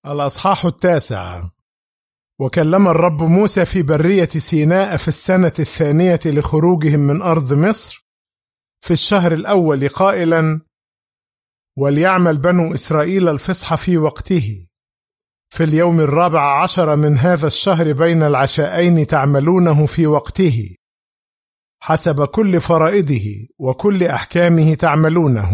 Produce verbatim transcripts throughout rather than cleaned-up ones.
الأصحاح التاسع. وكلم الرب موسى في برية سيناء في السنة الثانية لخروجهم من أرض مصر في الشهر الأول قائلا: وليعمل بنو إسرائيل الفصح في وقته، في اليوم الرابع عشر من هذا الشهر بين العشاءين تعملونه في وقته، حسب كل فرائضه وكل أحكامه تعملونه.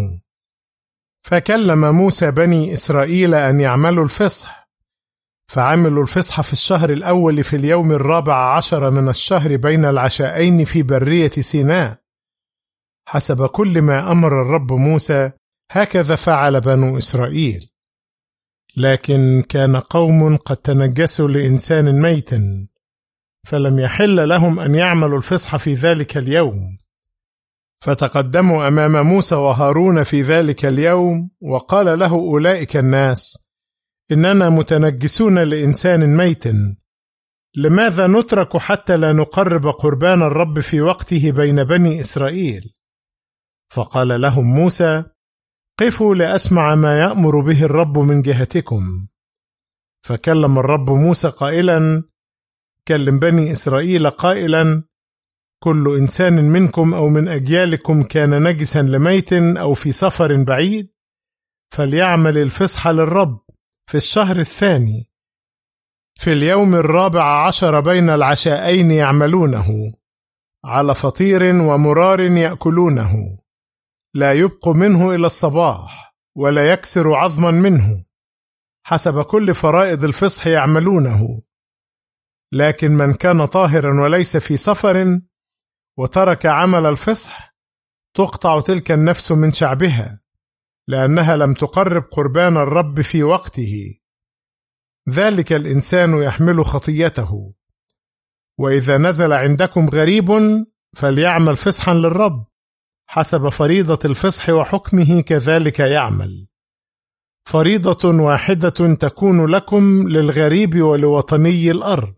فكلم موسى بني إسرائيل أن يعملوا الفصح، فعملوا الفصح في الشهر الأول في اليوم الرابع عشر من الشهر بين العشاءين في برية سيناء، حسب كل ما أمر الرب موسى، هكذا فعل بنو إسرائيل. لكن كان قوم قد تنجسوا لإنسان ميت، فلم يحل لهم أن يعملوا الفصح في ذلك اليوم، فتقدموا أمام موسى وهارون في ذلك اليوم، وقال له أولئك الناس: إننا متنجسون لإنسان ميت، لماذا نترك حتى لا نقرب قربان الرب في وقته بين بني إسرائيل؟ فقال لهم موسى: قفوا لأسمع ما يأمر به الرب من جهتكم. فكلم الرب موسى قائلا: كلم بني إسرائيل قائلا: كل إنسان منكم أو من أجيالكم كان نجسا لميت أو في سفر بعيد، فليعمل الفصح للرب في الشهر الثاني في اليوم الرابع عشر بين العشاءين يعملونه، على فطير ومرار يأكلونه، لا يبق منه إلى الصباح ولا يكسر عظما منه، حسب كل فرائض الفصح يعملونه. لكن من كان طاهرا وليس في سفر وترك عمل الفصح، تقطع تلك النفس من شعبها، لأنها لم تقرب قربان الرب في وقته. ذلك الإنسان يحمل خطيته. وإذا نزل عندكم غريب فليعمل فصحا للرب، حسب فريضة الفصح وحكمه كذلك يعمل. فريضة واحدة تكون لكم للغريب ولوطني الأرض.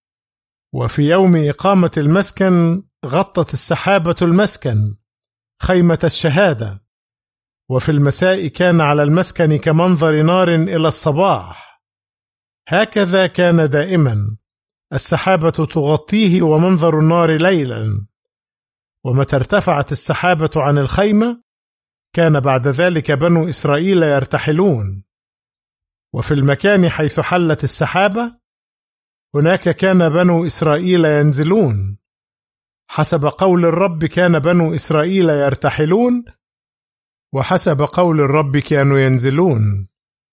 وفي يوم إقامة المسكن غطت السحابة المسكن، خيمة الشهادة، وفي المساء كان على المسكن كمنظر نار إلى الصباح. هكذا كان دائما، السحابة تغطيه ومنظر النار ليلا. ومتى ارتفعت السحابة عن الخيمة، كان بعد ذلك بنو إسرائيل يرتحلون. وفي المكان حيث حلت السحابة، هناك كان بنو إسرائيل ينزلون. حسب قول الرب كان بنو إسرائيل يرتحلون، وحسب قول الرب كانوا ينزلون.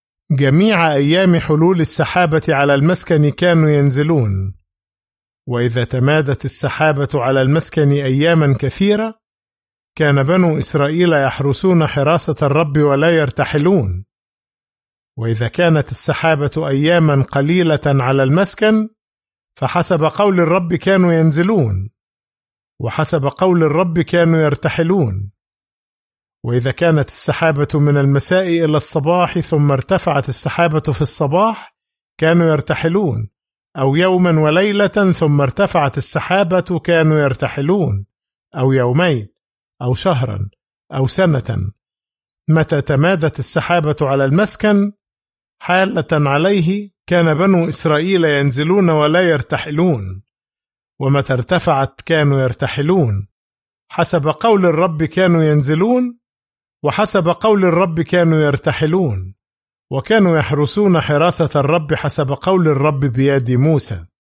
جميع أيام حلول السحابة على المسكن كانوا ينزلون. وإذا تمادت السحابة على المسكن أياما كثيرة، كان بنو إسرائيل يحرسون حراسة الرب ولا يرتحلون. وإذا كانت السحابة أياما قليلة على المسكن، فحسب قول الرب كانوا ينزلون، وحسب قول الرب كانوا يرتحلون. وإذا كانت السحابة من المساء إلى الصباح ثم ارتفعت السحابة في الصباح، كانوا يرتحلون، أو يوما وليلة ثم ارتفعت السحابة كانوا يرتحلون، أو يومين أو شهرا أو سنة. متى تمادت السحابة على المسكن حالة عليه، كان بنو إسرائيل ينزلون ولا يرتحلون، ومتى ارتفعت كانوا يرتحلون. حسب قول الرب كانوا ينزلون، وحسب قول الرب كانوا يرتحلون، وكانوا يحرسون حراسة الرب حسب قول الرب بيد موسى.